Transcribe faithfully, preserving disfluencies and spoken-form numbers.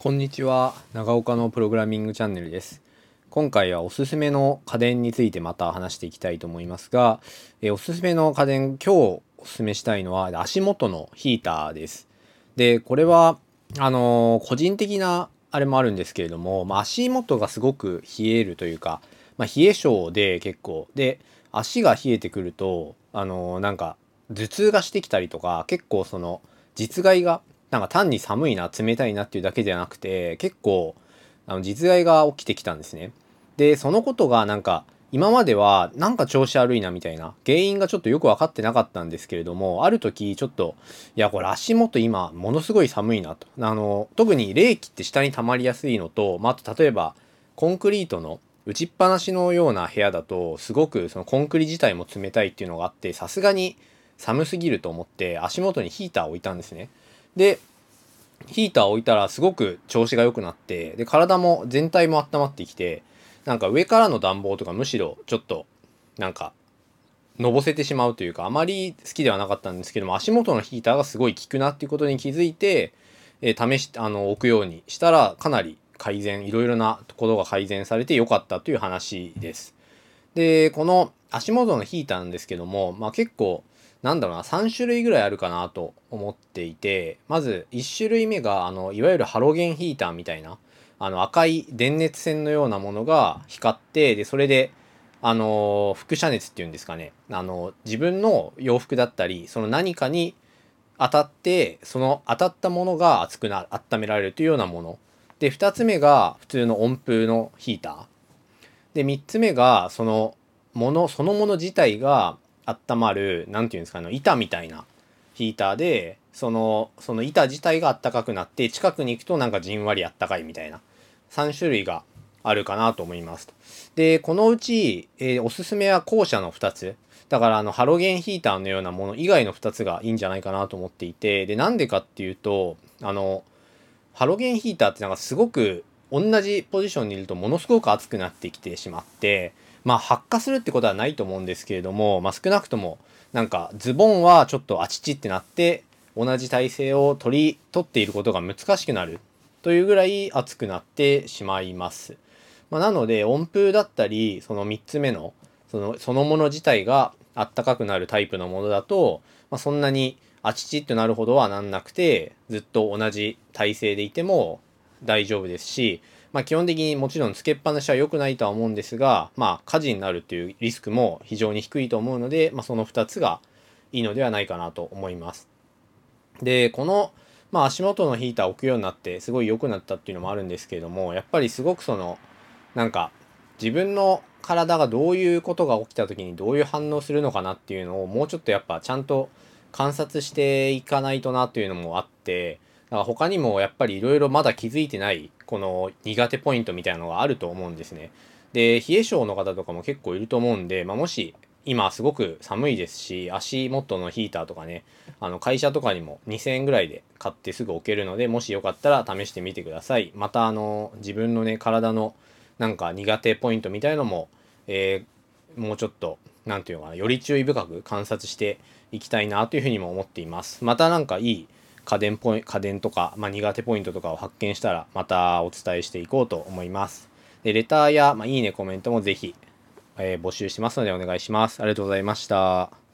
こんにちは、長岡のプログラミングチャンネルです。今回はおすすめの家電についてまた話していきたいと思いますが、えおすすめの家電、今日おすすめしたいのは足元のヒーターです。で、これは、あのー個人的なあれもあるんですけれども、まあ、足元がすごく冷えるというか、まあ、冷え性で結構、で、足が冷えてくると、あのーなんか、頭痛がしてきたりとか、結構その、実害がなんか単に寒いな、冷たいなっていうだけじゃなくて、結構、あの、実害が起きてきたんですね。で、そのことがなんか、今まではなんか調子悪いなみたいな、原因がちょっとよく分かってなかったんですけれども、ある時ちょっと、いや、これ足元今、ものすごい寒いなと。あの、特に冷気って下に溜まりやすいのと、まあ、あと例えば、コンクリートの打ちっぱなしのような部屋だと、すごくそのコンクリ自体も冷たいっていうのがあって、さすがに寒すぎると思って足元にヒーターを置いたんですね。で、ヒーターを置いたらすごく調子が良くなって、で、体も全体も温まってきて、なんか上からの暖房とかむしろちょっと、なんか、のぼせてしまうというか、あまり好きではなかったんですけども、足元のヒーターがすごい効くなっていうことに気づいて、えー試し、あの、置くようにしたら、かなり改善、いろいろなところが改善されて良かったという話です。で、この足元のヒーターなんですけども、まあ結構、なんだろうな、さん種類ぐらいあるかなと思っていて、まずいち種類目が、あの、いわゆるハロゲンヒーターみたいな、あの赤い電熱線のようなものが光って、で、それで、あの、輻射熱っていうんですかね、あの、自分の洋服だったり、その何かに当たって、その当たったものが熱くなる、温められるというようなもの。で、ふたつめが普通の温風のヒーター。で、みっつめが、そのもの、そのもの自体が温まる、なんていうんですかね、板みたいなヒーターで、その、その板自体が暖かくなって、近くに行くとなんかじんわり暖かいみたいな、さん種類があるかなと思います。で、このうち、えーおすすめは後者のふたつ。だから、あの、ハロゲンヒーターのようなもの以外のふたつがいいんじゃないかなと思っていて、で、なんでかっていうと、あの、ハロゲンヒーターってなんかすごく同じポジションにいるとものすごく熱くなってきてしまって、まあ発火するってことはないと思うんですけれども、まあ少なくともなんかズボンはちょっとあちちってなって同じ体勢を取り、取っていることが難しくなるというぐらい熱くなってしまいます。まあ、なので温風だったり、そのみっつめのその、そのもの自体があったかくなるタイプのものだと、まあ、そんなにあちちっとなるほどはなんなくて、ずっと同じ体勢でいても大丈夫ですし、まあ基本的にもちろんつけっぱなしは良くないとは思うんですが、まあ火事になるっていうリスクも非常に低いと思うので、まあそのふたつがいいのではないかなと思います。で、この、まあ足元のヒーターを置くようになってすごい良くなったっていうのもあるんですけれども、やっぱりすごくその、なんか自分の体がどういうことが起きた時にどういう反応するのかなっていうのをもうちょっとやっぱちゃんと観察していかないとなっていうのもあって、だから他にもやっぱりいろいろまだ気づいてないこの苦手ポイントみたいなのがあると思うんですね。で、冷え性の方とかも結構いると思うんで、まあ、もし今すごく寒いですし、足元のヒーターとかね、あの会社とかにもにせんえんぐらいで買ってすぐ置けるので、もしよかったら試してみてください。またあの自分のね、体のなんか苦手ポイントみたいのも、えーもうちょっと、なんていうのかな、より注意深く観察していきたいなというふうにも思っています。またなんかいい家電ポイ家電とか、まあ、苦手ポイントとかを発見したら、またお伝えしていこうと思います。で、レターや、まあ、いいね、コメントもぜひ、えー募集しますのでお願いします。ありがとうございました。